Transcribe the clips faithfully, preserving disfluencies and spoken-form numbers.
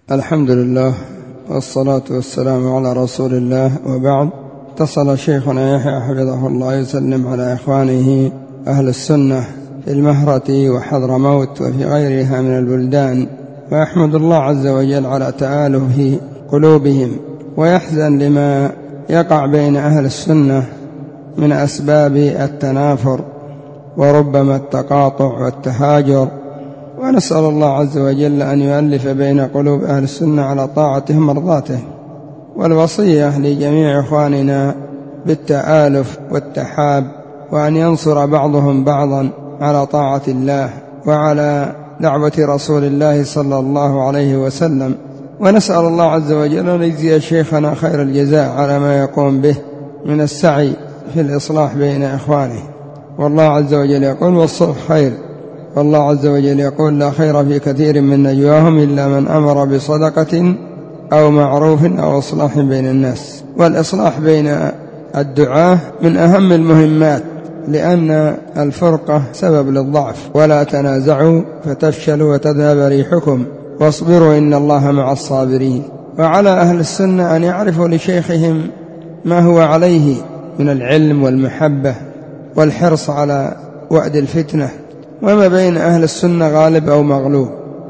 الحمد لله والصلاة والسلام على رسول الله، وبعد. اتصل شيخنا يحيى حفظه الله يسلم على إخوانه أهل السنة في المهرة وحضرموت وفي غيرها من البلدان، ويحمد الله عز وجل على تآلف قلوبهم، ويحزن لما يقع بين أهل السنة من أسباب التنافر وربما التقاطع والتهاجر، ونسأل الله عز وجل أن يؤلف بين قلوب أهل السنة على طاعته مرضاته. والوصية لجميع إخواننا بالتآلف والتحاب، وأن ينصر بعضهم بعضا على طاعة الله وعلى دعوة رسول الله صلى الله عليه وسلم. ونسأل الله عز وجل أن يجزي شيخنا خير الجزاء على ما يقوم به من السعي في الإصلاح بين إخوانه. والله عز وجل يقول: والصلح خير. والله عز وجل يقول: لا خير في كثير من نجواهم إلا من أمر بصدقة أو معروف أو إصلاح بين الناس. والإصلاح بين الدعاة من أهم المهمات، لأن الفرقة سبب للضعف. ولا تنازعوا فتفشلوا وتذهب ريحكم واصبروا إن الله مع الصابرين. وعلى أهل السنة أن يعرفوا لشيخهم ما هو عليه من العلم والمحبة والحرص على وأد الفتنة. وما بين أهل السنة غالب أو مغلوب،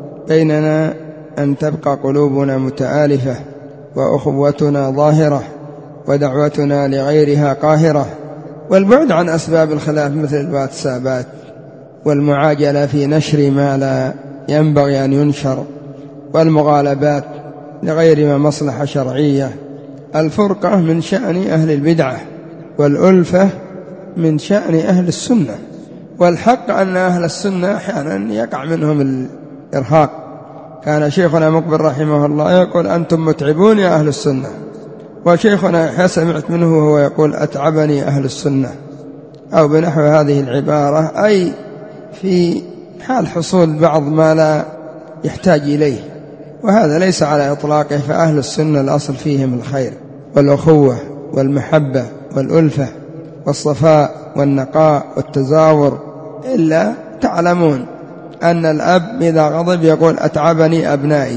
بيننا أن تبقى قلوبنا متآلفة وأخوتنا ظاهرة ودعوتنا لغيرها قاهرة، والبعد عن أسباب الخلاف مثل الواتسابات والمعاجلة في نشر ما لا ينبغي أن ينشر والمغالبات لغير ما مصلحة شرعية. الفرقة من شأن أهل البدعة، والألفة من شأن أهل السنة. والحق أن أهل السنة أحيانا يقع منهم الإرهاق. كان شيخنا مقبل رحمه الله يقول: أنتم متعبون يا أهل السنة. وشيخنا سمعت منه وهو يقول: أتعبني أهل السنة، أو بنحو هذه العبارة، أي في حال حصول بعض ما لا يحتاج إليه. وهذا ليس على إطلاقه، فأهل السنة الأصل فيهم الخير والأخوة والمحبة والألفة والصفاء والنقاء والتزاور. إلا تعلمون أن الأب إذا غضب يقول: أتعبني أبنائي،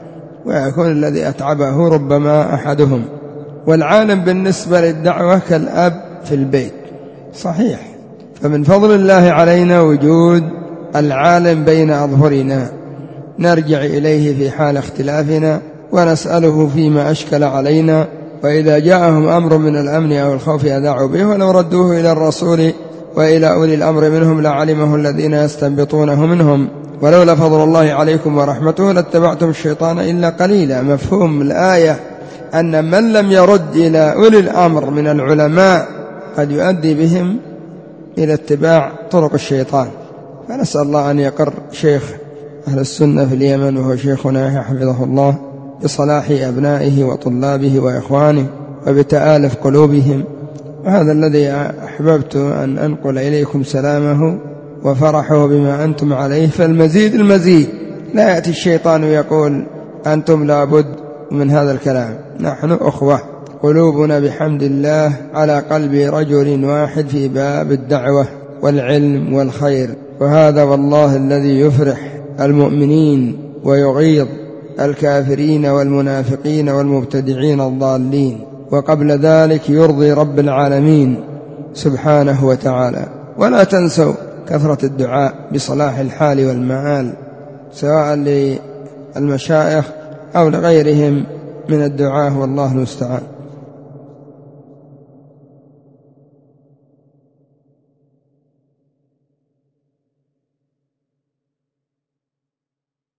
ويكون الذي أتعبه ربما أحدهم. والعالم بالنسبة للدعوة كالأب في البيت، صحيح. فمن فضل الله علينا وجود العالم بين أظهرنا، نرجع إليه في حال اختلافنا ونسأله فيما أشكل علينا. وإذا جاءهم أمر من الأمن أو الخوف أذاعوا به، ولو ردوه إلى الرسول وإلى أولي الأمر منهم لعلمه الذين يستنبطونه منهم، ولولا فضل الله عليكم ورحمته لاتبعتم الشيطان إلا قليلا. مفهوم الآية أن من لم يرد إلى أولي الأمر من العلماء قد يؤدي بهم إلى اتباع طرق الشيطان. فنسأل الله أن يقر شيخ أهل السنة في اليمن وهو شيخنا يحيى حفظه الله بصلاح أبنائه وطلابه وإخوانه وبتآلف قلوبهم. وهذا الذي أحببت أن أنقل إليكم سلامه وفرحه بما أنتم عليه. فالمزيد المزيد، لا يأتي الشيطان يقول أنتم لابد من هذا الكلام. نحن أخوة، قلوبنا بحمد الله على قلب رجل واحد في باب الدعوة والعلم والخير. وهذا والله الذي يفرح المؤمنين ويغيظ الكافرين والمنافقين والمبتدعين الضالين، وقبل ذلك يرضي رب العالمين سبحانه وتعالى. ولا تنسوا كثرة الدعاء بصلاح الحال والمآل، سواء للمشايخ أو لغيرهم من الدعاء، والله المستعان.